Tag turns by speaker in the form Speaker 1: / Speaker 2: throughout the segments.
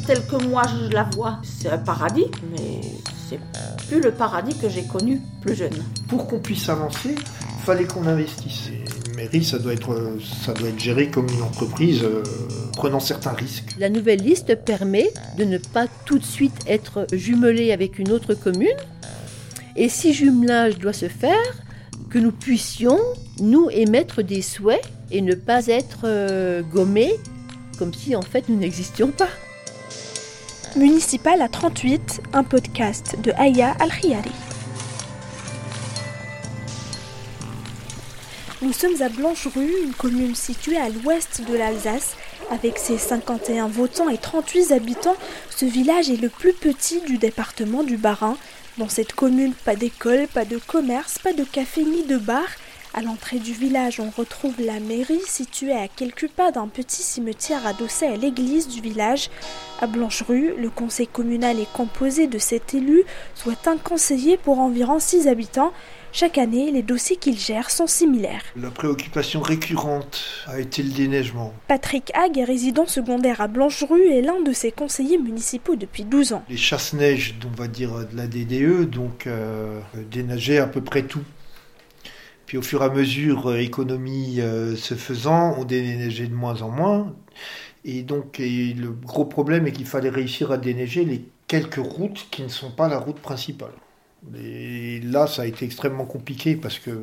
Speaker 1: telle que moi je la vois, c'est un paradis, mais c'est plus le paradis que j'ai connu plus jeune.
Speaker 2: Pour qu'on puisse avancer, il fallait qu'on investisse. Une mairie, ça doit être géré comme une entreprise, prenant certains risques.
Speaker 3: La nouvelle liste permet de ne pas tout de suite être jumelée avec une autre commune. Et si jumelage doit se faire, que nous puissions, nous, émettre des souhaits et ne pas être gommés comme si en fait nous n'existions pas.
Speaker 4: Municipal à 38, un podcast de Aya Al-Khiyari. Nous sommes à Blancherue, une commune située à l'ouest de l'Alsace. Avec ses 51 votants et 38 habitants, ce village est le plus petit du département du Bas-Rhin. Dans cette commune, pas d'école, pas de commerce, pas de café ni de bar. À l'entrée du village, on retrouve la mairie située à quelques pas d'un petit cimetière adossé à l'église du village. À Blancherue, le conseil communal est composé de 7 élus, soit un conseiller pour environ 6 habitants. Chaque année, les dossiers qu'il gère sont similaires.
Speaker 2: La préoccupation récurrente a été le déneigement.
Speaker 4: Patrick Hague est résident secondaire à Blancherue et l'un de ses conseillers municipaux depuis 12 ans.
Speaker 2: Les chasse-neige, on va dire de la DDE, donc déneiger à peu près tout. Puis au fur et à mesure, économie se faisant, on déneigeait de moins en moins. Et donc le gros problème est qu'il fallait réussir à déneiger les quelques routes qui ne sont pas la route principale. Et là, ça a été extrêmement compliqué parce que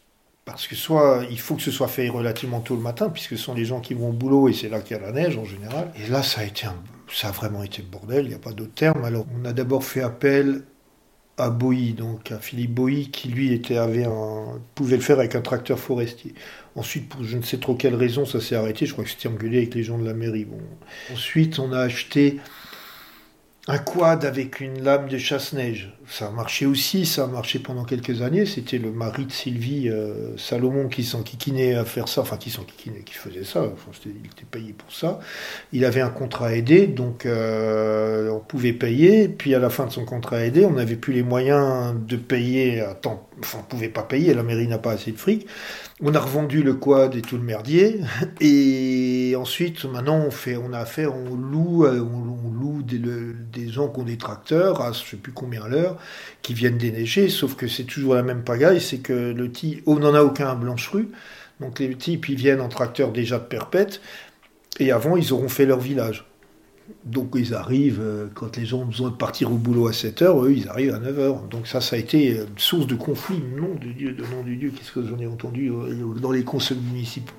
Speaker 2: soit il faut que ce soit fait relativement tôt le matin, puisque ce sont les gens qui vont au boulot et c'est là qu'il y a la neige en général. Et là, ça a vraiment été le bordel, il n'y a pas d'autre terme. Alors, on a d'abord fait appel à Boilly, donc à Philippe Boilly, qui lui pouvait le faire avec un tracteur forestier. Ensuite, pour je ne sais trop quelle raison, ça s'est arrêté. Je crois que c'était engueulé avec les gens de la mairie. Bon. Ensuite, on a acheté un quad avec une lame de chasse-neige. Ça a marché aussi, ça a marché pendant quelques années. C'était le mari de Sylvie Salomon qui s'enquiquinait à faire ça, qui faisait ça. Il était payé pour ça. Il avait un contrat aidé, donc on pouvait payer. Puis à la fin de son contrat aidé, on n'avait plus les moyens de payer à temps. On ne pouvait pas payer, la mairie n'a pas assez de fric. On a revendu le quad et tout le merdier. Et ensuite, maintenant, on loue des gens qui ont des tracteurs à je ne sais plus combien l'heure, qui viennent déneiger, sauf que c'est toujours la même pagaille, c'est que on n'en a aucun à Blancherue, donc les types, ils viennent en tracteur déjà de perpète, et avant, ils auront fait leur village. Donc ils arrivent, quand les gens ont besoin de partir au boulot à 7h, eux, ils arrivent à 9h. Donc ça a été une source de conflit. Nom de Dieu, qu'est-ce que j'en ai entendu dans les conseils municipaux.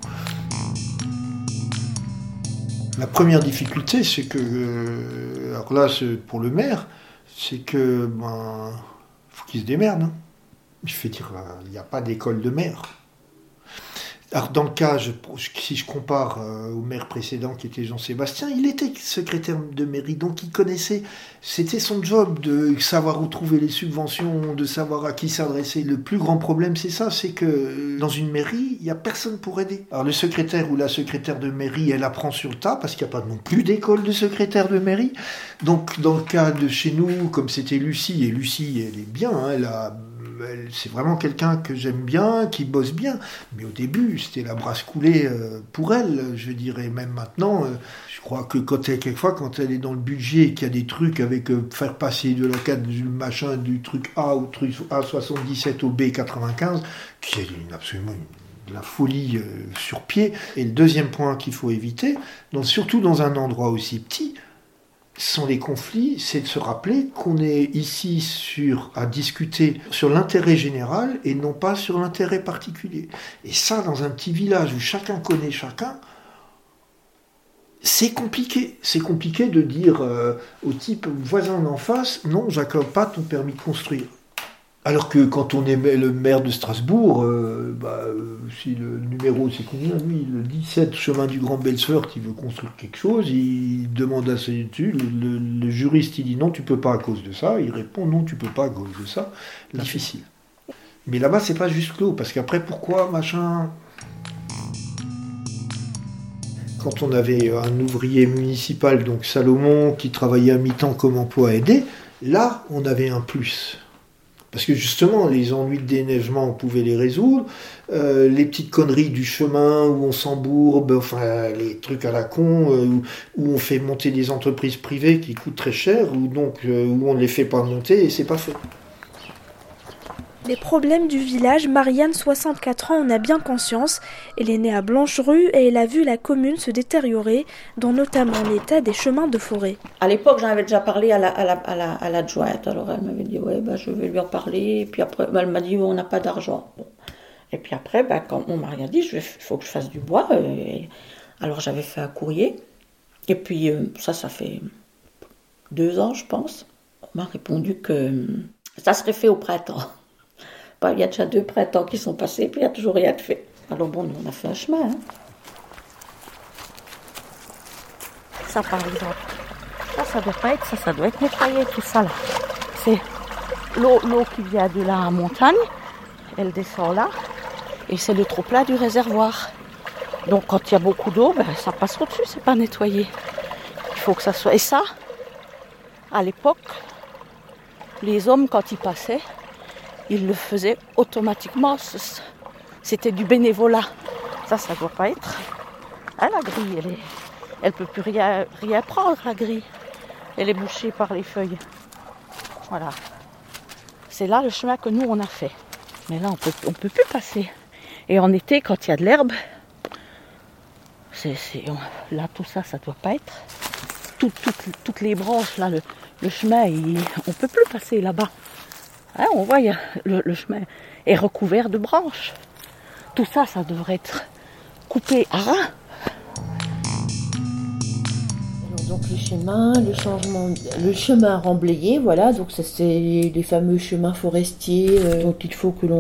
Speaker 2: La première difficulté, c'est que, alors là, pour le maire, c'est que, faut qu'il se démerde. Hein. Je fais dire, il n'y a pas d'école de maire. Alors dans le cas, si je compare au maire précédent qui était Jean-Sébastien, il était secrétaire de mairie, donc il connaissait, c'était son job de savoir où trouver les subventions, de savoir à qui s'adresser. Le plus grand problème, c'est ça, c'est que dans une mairie, il n'y a personne pour aider. Alors le secrétaire ou la secrétaire de mairie, elle apprend sur le tas, parce qu'il n'y a pas non plus d'école de secrétaire de mairie. Donc dans le cas de chez nous, comme c'était Lucie, et Lucie, elle est bien, hein, c'est vraiment quelqu'un que j'aime bien, qui bosse bien. Mais au début, c'était la brasse coulée pour elle, je dirais. Même maintenant, je crois que quand elle est dans le budget et qu'il y a des trucs avec faire passer de la carte du machin du truc A au truc A77 au B95, qui est absolument de la folie sur pied. Et le deuxième point qu'il faut éviter, surtout dans un endroit aussi petit, sont les conflits, c'est de se rappeler qu'on est ici à discuter sur l'intérêt général et non pas sur l'intérêt particulier. Et ça, dans un petit village où chacun connaît chacun, c'est compliqué. C'est compliqué de dire au type voisin d'en face, non, j'accorde pas ton permis de construire. Alors que quand on est le maire de Strasbourg, si le numéro c'est combien, lui, le 17 chemin du Grand Belfort, il veut construire quelque chose, il demande à ses études, le juriste il dit non, tu peux pas à cause de ça, il répond non, tu peux pas à cause de ça, difficile. Mais là-bas c'est pas juste clos, parce qu'après pourquoi machin. Quand on avait un ouvrier municipal, donc Salomon, qui travaillait à mi-temps comme emploi aidé, là on avait un plus. Parce que justement, les ennuis de déneigement, on pouvait les résoudre. Les petites conneries du chemin où on s'embourbe, enfin les trucs à la con, où on fait monter des entreprises privées qui coûtent très cher, où on ne les fait pas monter et c'est pas fait.
Speaker 4: Les problèmes du village, Marianne, 64 ans, en a bien conscience. Elle est née à Blancherue et elle a vu la commune se détériorer, dont notamment l'état des chemins de forêt.
Speaker 1: À l'époque, j'en avais déjà parlé à l'adjointe. Alors elle m'avait dit, ouais, je vais lui en parler. Et puis après, elle m'a dit, on n'a pas d'argent. Bon. Et puis après, quand on m'a rien dit, il faut que je fasse du bois. Alors j'avais fait un courrier. Et puis ça fait 2 ans, je pense. On m'a répondu que ça serait fait au printemps. Il y a déjà 2 printemps qui sont passés, puis il n'y a toujours rien de fait. Alors bon, nous, on a fait un chemin. Hein. Ça, par exemple, ça doit pas être ça doit être nettoyé, tout ça, là. C'est l'eau qui vient de la montagne, elle descend là, et c'est le trop-plat du réservoir. Donc, quand il y a beaucoup d'eau, ça passe au-dessus, c'est pas nettoyé. Il faut que ça soit... Et ça, à l'époque, les hommes, quand ils passaient, ils le faisaient automatiquement. C'était du bénévolat. Ça doit pas être. Ah, la grille, elle peut plus rien prendre, la grille. Elle est bouchée par les feuilles. Voilà. C'est là le chemin que nous, on a fait. Mais là, on peut plus passer. Et en été, quand il y a de l'herbe, là, tout ça doit pas être. Toutes les branches, là, le chemin, on peut plus passer là-bas. Hein, on voit, le chemin est recouvert de branches. Tout ça devrait être coupé à ras.
Speaker 3: Donc le chemin remblayé, voilà, donc ça c'est les fameux chemins forestiers dont il faut que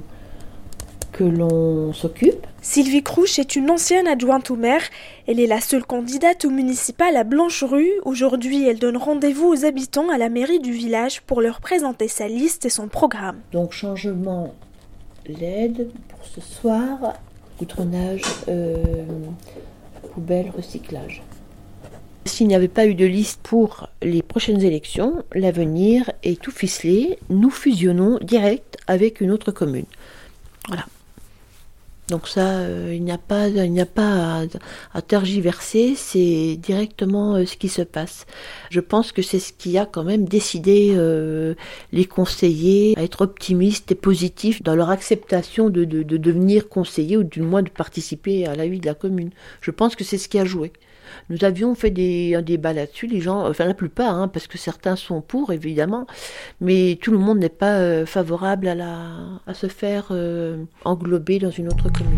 Speaker 3: l'on s'occupe.
Speaker 4: Sylvie Crouch est une ancienne adjointe au maire. Elle est la seule candidate au municipal à Blancherue. Aujourd'hui, elle donne rendez-vous aux habitants à la mairie du village pour leur présenter sa liste et son programme.
Speaker 3: Donc changement LED pour ce soir, goudronnage, poubelle, recyclage. S'il n'y avait pas eu de liste pour les prochaines élections, l'avenir est tout ficelé. Nous fusionnons direct avec une autre commune. Voilà. Donc ça, il n'y a pas à tergiverser, c'est directement ce qui se passe. Je pense que c'est ce qui a quand même décidé les conseillers à être optimistes et positifs dans leur acceptation de devenir conseillers ou du moins de participer à la vie de la commune. Je pense que c'est ce qui a joué. Nous avions fait un débat là-dessus, les gens, enfin la plupart, parce que certains sont pour évidemment, mais tout le monde n'est pas favorable à se faire englober dans une autre commune.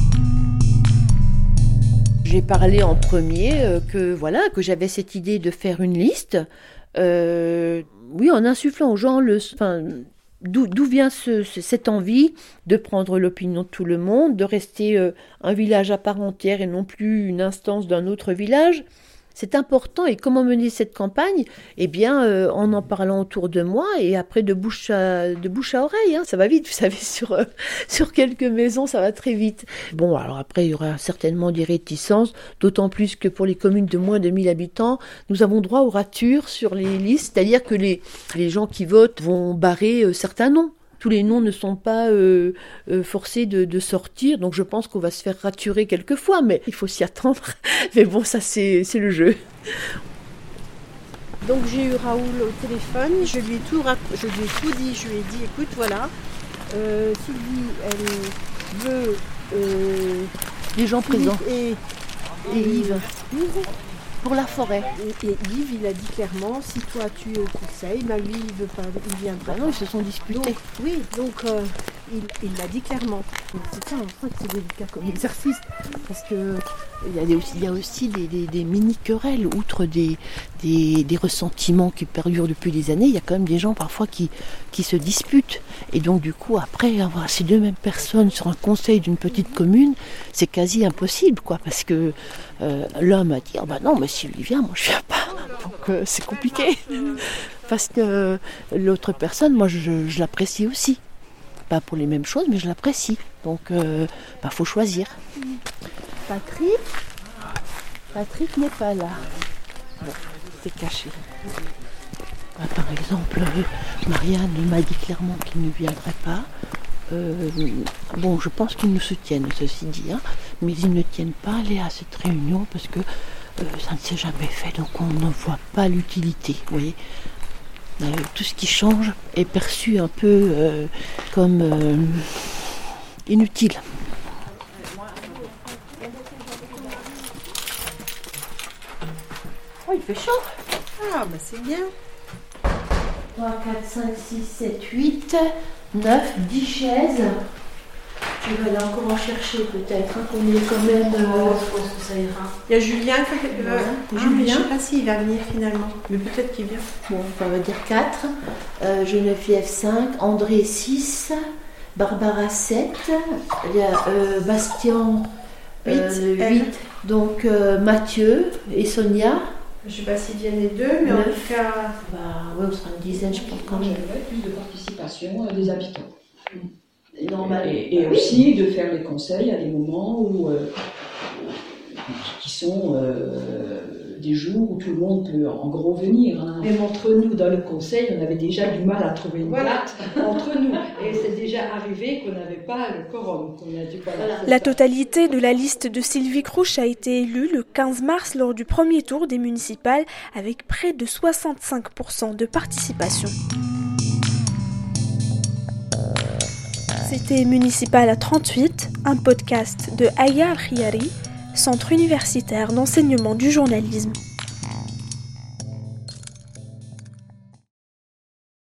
Speaker 3: J'ai parlé en premier que j'avais cette idée de faire une liste, oui, en insufflant aux gens d'où vient cette envie de prendre l'opinion de tout le monde, de rester un village à part entière et non plus une instance d'un autre village. C'est important. Et comment mener cette campagne ? Eh bien, en parlant autour de moi et après de bouche à oreille. Ça va vite, vous savez, sur quelques maisons, ça va très vite. Bon, alors après, il y aura certainement des réticences, d'autant plus que pour les communes de moins de 1000 habitants, nous avons droit aux ratures sur les listes, c'est-à-dire que les gens qui votent vont barrer certains noms. Tous les noms ne sont pas forcés de sortir, donc je pense qu'on va se faire raturer quelquefois, mais il faut s'y attendre. Mais bon, ça c'est le jeu.
Speaker 5: Donc j'ai eu Raoul au téléphone, je lui ai tout dit, je lui ai dit écoute voilà, Sylvie elle veut
Speaker 3: les gens présents
Speaker 5: et
Speaker 3: Yves pour la forêt.
Speaker 5: Et Yves, il a dit clairement, si toi tu es au conseil, lui il veut pas, il viendra.
Speaker 3: Non, ils se sont disputés.
Speaker 5: Donc il l'a dit clairement. C'est ça, en fait, c'est délicat comme exercice, parce que
Speaker 3: il y a aussi des mini-querelles, outre des ressentiments qui perdurent depuis des années, il y a quand même des gens parfois qui se disputent. Et donc du coup, après avoir ces deux mêmes personnes sur un conseil d'une petite commune, c'est quasi impossible, parce que l'un m'a dit, non, mais s'il vient, moi je viens pas. Donc c'est compliqué. Parce que l'autre personne, moi je l'apprécie aussi. Pas pour les mêmes choses, mais je l'apprécie. Donc faut choisir.
Speaker 5: Patrick n'est pas là.
Speaker 3: Bon, c'est caché.
Speaker 1: Par exemple, Marianne m'a dit clairement qu'il ne viendrait pas. Bon, je pense qu'ils nous soutiennent, ceci dit, hein, mais ils ne tiennent pas à aller à cette réunion parce que ça ne s'est jamais fait, donc on ne voit pas l'utilité, vous voyez. Tout ce qui change est perçu un peu comme inutile. Oh, il fait chaud.
Speaker 5: Ah, bah c'est bien.
Speaker 1: 3, 4, 5, 6, 7, 8, 9, 10 chaises. Je vais aller encore en chercher peut-être, hein, qu'on est quand même... je pense que ça ira.
Speaker 5: Il y a Julien qui
Speaker 1: Julien.
Speaker 5: je ne sais pas s'il va venir finalement, mais peut-être qu'il vient.
Speaker 1: Bon, on va dire 4. Geneviève 5, André 6, Barbara 7, il y a Bastien 8, donc Mathieu et Sonia.
Speaker 5: Je ne sais pas s'ils viennent les deux, mais 9. En tout cas...
Speaker 1: Oui, on sera une dizaine, je pense quand même.
Speaker 6: Plus de participation des habitants.
Speaker 1: Normal.
Speaker 6: Et aussi de faire les conseils à des moments où, qui sont des jours où tout le monde peut en gros venir. Hein.
Speaker 7: Même entre nous, dans le conseil, on avait déjà du mal à trouver une date entre nous. Et c'est déjà arrivé qu'on n'avait pas le quorum.
Speaker 4: La totalité de la liste de Sylvie Crouch a été élue le 15 mars lors du premier tour des municipales avec près de 65% de participation. C'était Municipal à 38, un podcast de Aya Al-Khiyari, Centre universitaire d'enseignement du journalisme.